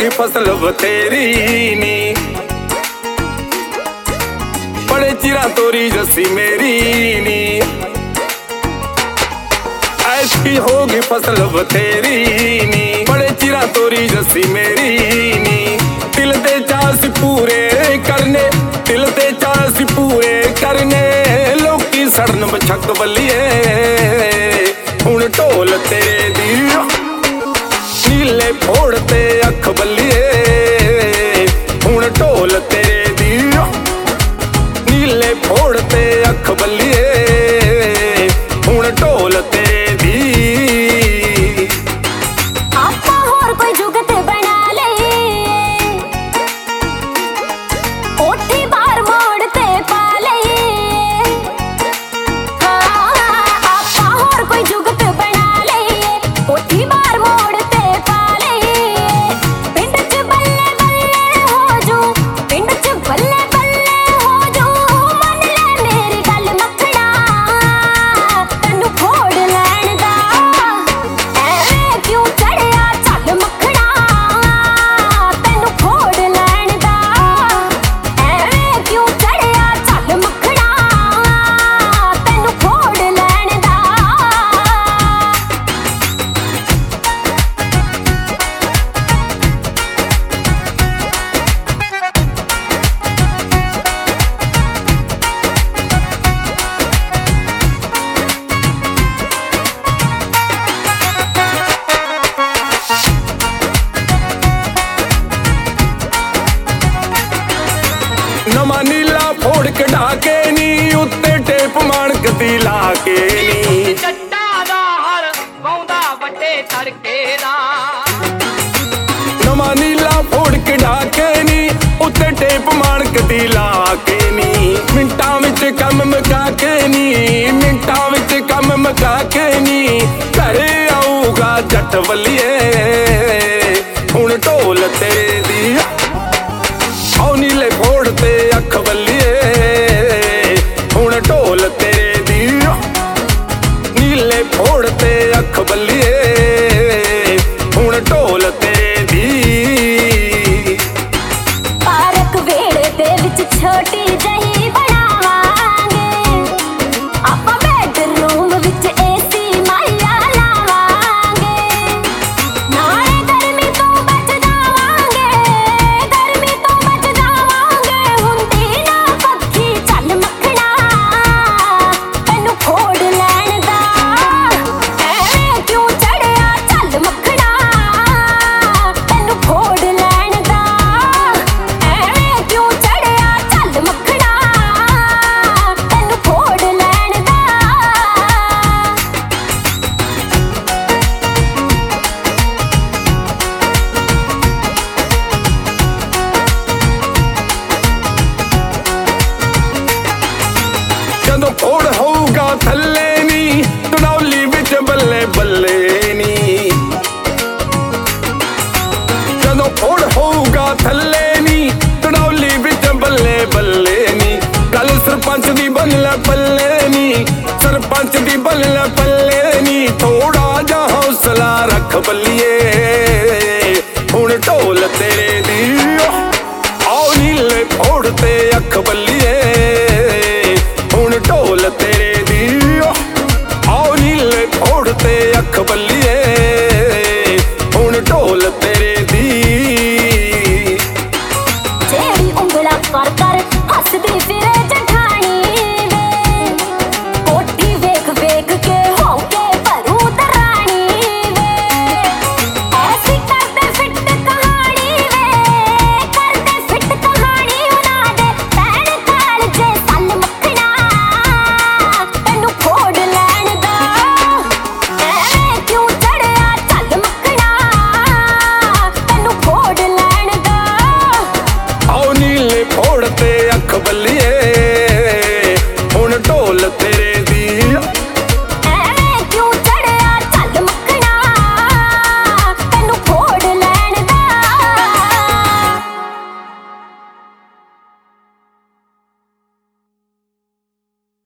होगी फसल बतेरी नी, बड़े चिरा तोरी जसी मेरी नी। ऐसी होगी फसल बतेरी नी, बड़े चिरा तोरी जसी मेरी नी। दिल दे चास पूरे करने, दिल दे चास पूरे करने, लोकी सड़न बछक बलिए। हुण ढोल तेरे दी नीले फोड़ते अख बलिए। हुण ढोल तेरे दी नीले फोड़ते अख बलिए। हुण ढोल तेरे दी। आपा होर कोई जुगत बना ले, कोठी बार मोड़ते पा ले। आपा होर कोई जुगत बना ले, कोठी बार मोड़ते पा ले। पिंड च बल्ले बल्ले हो जू, पिंड च बल्ले बल्ले हो जू। मन ले मेरी गल मखड़ा, तैनू फोड़ लैण दा। ऐवें क्यों चढ़िया झल मखड़ा, तैनू फोड़ लैण दा। ऐवें क्यों चढ़िया झल मखड़ा, तैनू फोड़ लैण दा। नवा नीला फोड़ के ढाके नी, उत्ते टेप माणक दी लाके नी। जट्टा दा हर पौंदा वड्डे तड़के दा। नवा नीला फोड़ के ढाके नी, उत्ते टेप माणक दी लाके नी। मिंटां विच कम मुका के नी, मिंटां विच कम मुका के नी। घरे आऊगा जट वलिए। हुण ढोल तेरे दी औ नीले फोड़ते अख बलिए। हुण ढोल तेरे दी नीले फोड़ते अख बलिए। हुण ढोल तेरे दी। पार्क वेड़े दे विच छोटी जही बनावांगे, आपां बेडरूम विच एसी माया लावांगे। नाले गर्मी तो बच जावांगे, गर्मी तो बच जावांगे। हुंदी ना पक्खी झल मखड़ा, तैनू फोड़ लैण दा। ऐवें क्यों चढ़िया झल मखड़ा, तैनू फोड़ लैण दा। ऐवें क्यों चढ़िया झल मखड़ा, तैनू फोड़ लैण दा। ਜਦੋਂ ਫੋੜ ਹੋਊਗਾ ਥੱਲੇ ਨੀ, ਤੜੌਲੀ ਵਿੱਚ ਬੱਲੇ ਬੱਲੇ ਨੀ। ਜਦੋਂ ਫੋੜ ਹੋਊਗਾ ਥੱਲੇ